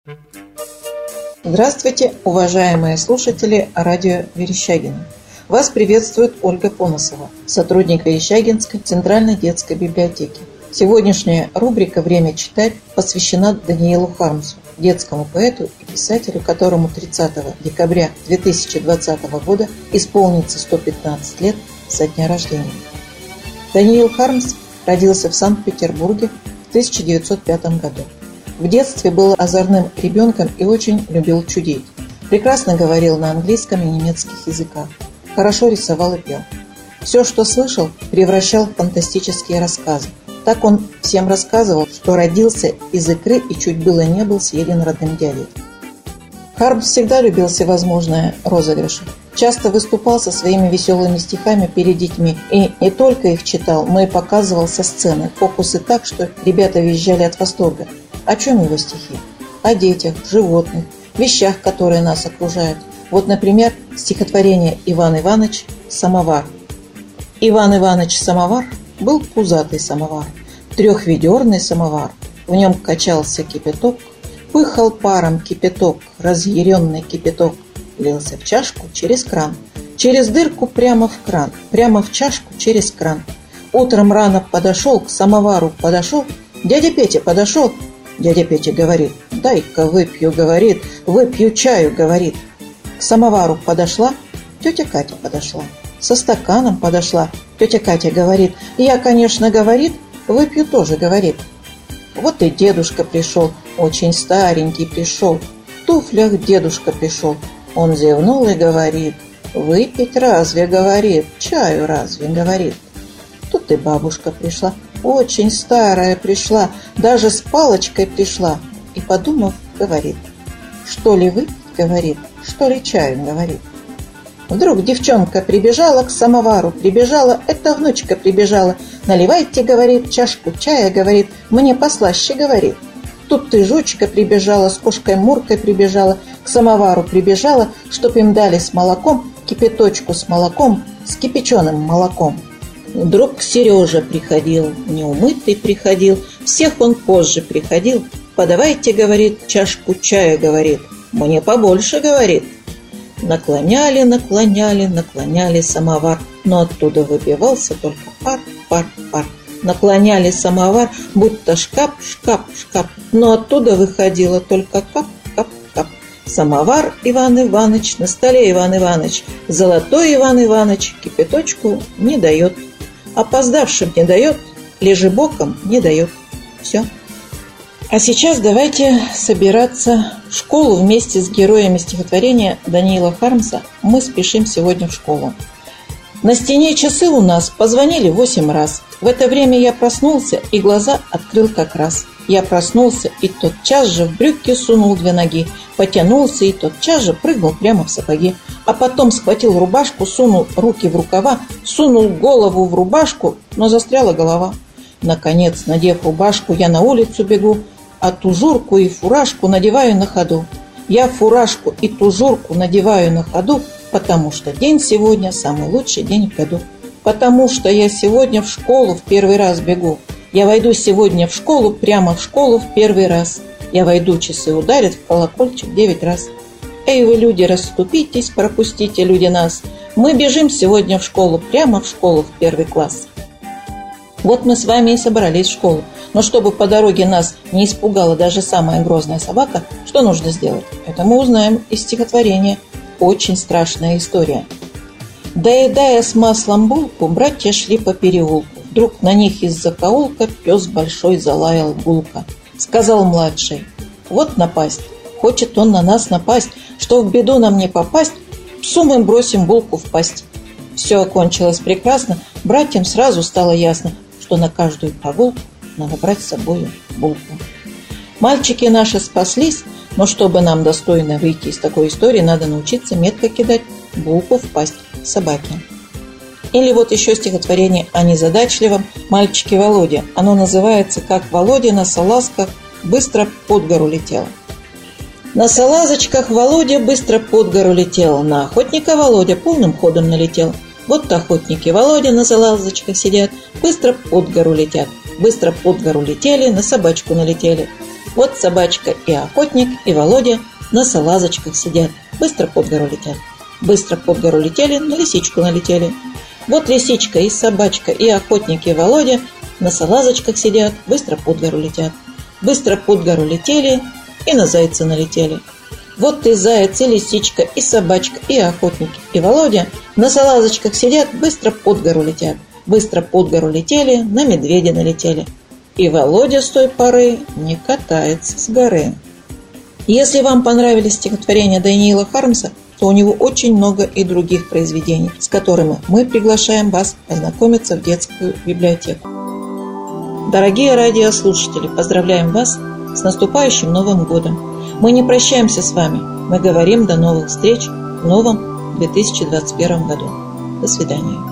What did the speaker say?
Здравствуйте, уважаемые слушатели радио Верещагина. Вас приветствует Ольга Поносова, сотрудник Верещагинской центральной детской библиотеки. Сегодняшняя рубрика «Время читать» посвящена Даниилу Хармсу, детскому поэту и писателю, которому 30 декабря 2020 года исполнится 115 лет со дня рождения. Даниил Хармс родился в Санкт-Петербурге в 1905 году. В детстве был озорным ребенком и очень любил чудить. Прекрасно говорил на английском и немецких языках. Хорошо рисовал и пел. Все, что слышал, превращал в фантастические рассказы. Так он всем рассказывал, что родился из икры и чуть было не был съеден родным дядей. Хармс всегда любил всевозможные розыгрыши. Часто выступал со своими веселыми стихами перед детьми. И не только их читал, но и показывал со сцены фокусы так, что ребята визжали от восторга. О чем его стихи? О детях, животных, вещах, которые нас окружают. Вот, например, стихотворение «Иван Иваныч самовар». Иван Иваныч самовар был пузатый самовар, трехведерный самовар. В нем качался кипяток, пыхал паром кипяток, разъяренный кипяток лился в чашку через кран, через дырку прямо в кран, прямо в чашку через кран. Утром рано подошел, к самовару подошел, дядя Петя подошел. Дядя Петя говорит: «Дай-ка выпью», говорит, «выпью чаю», говорит. К самовару подошла, тетя Катя подошла, со стаканом подошла. Тетя Катя говорит: «Я, конечно, говорит, выпью тоже», говорит. Вот и дедушка пришел, очень старенький пришел, в туфлях дедушка пришел. Он зевнул и говорит: «Выпить разве, говорит, чаю разве, говорит». Тут и бабушка пришла, очень старая пришла, даже с палочкой пришла. И, подумав, говорит: «Что ли выпить, говорит, что ли чаю, говорит». Вдруг девчонка прибежала к самовару, прибежала, это внучка прибежала. «Наливайте, говорит, чашку чая, говорит, мне послаще, говорит». Тут и жучка прибежала, с кошкой Муркой прибежала, к самовару прибежала, чтоб им дали с молоком, кипяточку с молоком, с кипяченым молоком. Вдруг Сережа приходил, неумытый приходил, всех он позже приходил. «Подавайте, говорит, чашку чая, говорит, мне побольше, говорит». Наклоняли, наклоняли, наклоняли самовар, но оттуда выбивался только пар, пар, пар. Наклоняли самовар, будто шкаф, шкаф, шкаф, но оттуда выходило только кап, кап, кап. Самовар Иван Иваныч, на столе Иван Иваныч, золотой Иван Иваныч кипяточку не дает. Опоздавшим не дает, лежебоком не дает. Все. А сейчас давайте собираться в школу вместе с героями стихотворения Даниила Хармса. Мы спешим сегодня в школу. На стене часы у нас позвонили 8 раз. В это время я проснулся и глаза открыл как раз. Я проснулся и тотчас же в брюки сунул 2 ноги, потянулся и тотчас же прыгнул прямо в сапоги. А потом схватил рубашку, сунул руки в рукава, сунул голову в рубашку, но застряла голова. Наконец, надев рубашку, я на улицу бегу, а тужурку и фуражку надеваю на ходу. Я фуражку и тужурку надеваю на ходу, потому что день сегодня самый лучший день в году. Потому что я сегодня в школу в первый раз бегу. Я войду сегодня в школу, прямо в школу в первый раз. Я войду, часы ударят в колокольчик 9 раз. Эй, вы, люди, расступитесь, пропустите, люди, нас. Мы бежим сегодня в школу, прямо в школу в первый класс. Вот мы с вами и собрались в школу. Но чтобы по дороге нас не испугала даже самая грозная собака, что нужно сделать? Это мы узнаем из стихотворения. Очень страшная история. Доедая с маслом булку, братья шли по переулку. Вдруг на них из закоулка пес большой залаял гулко. Сказал младший: «Вот напасть, хочет он на нас напасть, что в беду нам не попасть, псу мы бросим булку в пасть». Все окончилось прекрасно, братьям сразу стало ясно, что на каждую прогулку надо брать с собой булку. Мальчики наши спаслись, но чтобы нам достойно выйти из такой истории, надо научиться метко кидать булку в пасть собаки. Или вот еще стихотворение о незадачливом мальчике Володе. Оно называется «Как Володя на салазках быстро под гору летел». На салазочках Володя быстро под гору летел, на охотника Володя полным ходом налетел. Вот охотники Володя на салазочках сидят, быстро под гору летят. Быстро под гору летели, на собачку налетели. Вот собачка и охотник, и Володя на салазочках сидят, быстро под гору летят. Быстро под гору летели, на лисичку налетели. Вот лисичка и собачка, и охотник, и Володя на салазочках сидят, быстро под гору летят. Быстро под гору летели и на зайца налетели. Вот и заяц, и лисичка, и собачка, и охотник, и Володя на салазочках сидят, быстро под гору летят. Быстро под гору летели, на медведя налетели. И Володя с той поры не катается с горы. Если вам понравились стихотворения Дэниела Хармса, то у него очень много и других произведений, с которыми мы приглашаем вас ознакомиться в детскую библиотеку. Дорогие радиослушатели, поздравляем вас с наступающим Новым годом! Мы не прощаемся с вами, мы говорим до новых встреч в новом 2021 году. До свидания.